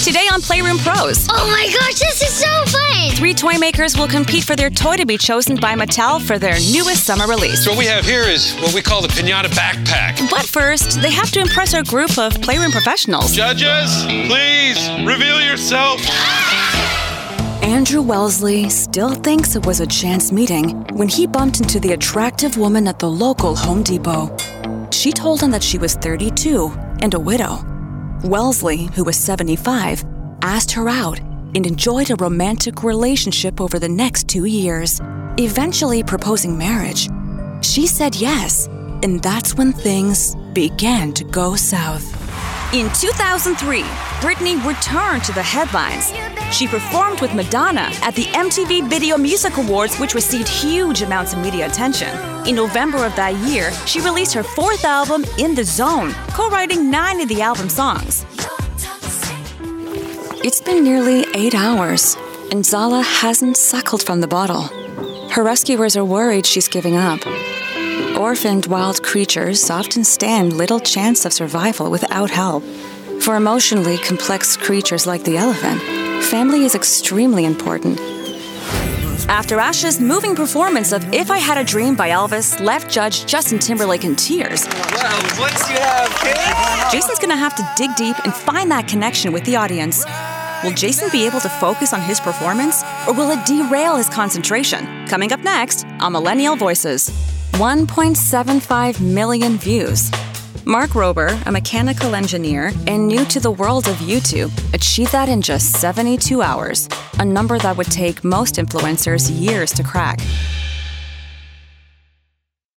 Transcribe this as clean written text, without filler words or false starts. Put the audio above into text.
Today on Playroom Pros. Oh my gosh, this is so fun! 3 toy makers will compete for their toy to be chosen by Mattel for their newest summer release. So what we have here is what we call the Pinata Backpack. But first, they have to impress our group of Playroom professionals. Judges, please, reveal yourself. Andrew Wellesley still thinks it was a chance meeting when he bumped into the attractive woman at the local Home Depot. She told him that she was 32 and a widow. Wellesley, who was 75, asked her out and enjoyed a romantic relationship over the next 2 years, eventually proposing marriage. She said yes, and that's when things began to go south. In 2003, Britney returned to the headlines. She performed with Madonna at the MTV Video Music Awards, which received huge amounts of media attention. In November of that year, she released her 4th album, In the Zone, co-writing 9 of the album's songs. It's been nearly 8 hours, and Zala hasn't suckled from the bottle. Her rescuers are worried she's giving up. Orphaned wild creatures often stand little chance of survival without help. For emotionally complex creatures like the elephant, family is extremely important. After Ash's moving performance of If I Had a Dream by Elvis left Judge Justin Timberlake in tears, Well, once you have kids... Jason's gonna have to dig deep and find that connection with the audience. Will Jason be able to focus on his performance, or will it derail his concentration? Coming up next on Millennial Voices. 1.75 million views. Mark Rober, a mechanical engineer and new to the world of YouTube, achieved that in just 72 hours, a number that would take most influencers years to crack.